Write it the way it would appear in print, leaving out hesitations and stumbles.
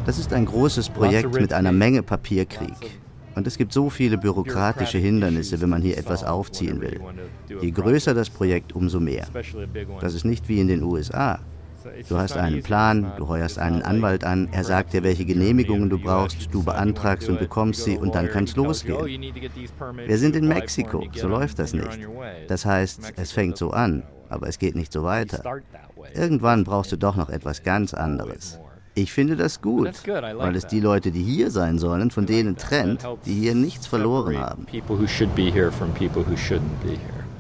Das ist ein großes Projekt mit einer Menge Papierkrieg. Und es gibt so viele bürokratische Hindernisse, wenn man hier etwas aufziehen will. Je größer das Projekt, umso mehr. Das ist nicht wie in den USA. Du hast einen Plan, du heuerst einen Anwalt an, er sagt dir, welche Genehmigungen du brauchst, du beantragst und bekommst sie und dann kann es losgehen. Wir sind in Mexiko, so läuft das nicht. Das heißt, es fängt so an, aber es geht nicht so weiter. Irgendwann brauchst du doch noch etwas ganz anderes. Ich finde das gut, weil es die Leute, die hier sein sollen, von denen trennt, die hier nichts verloren haben.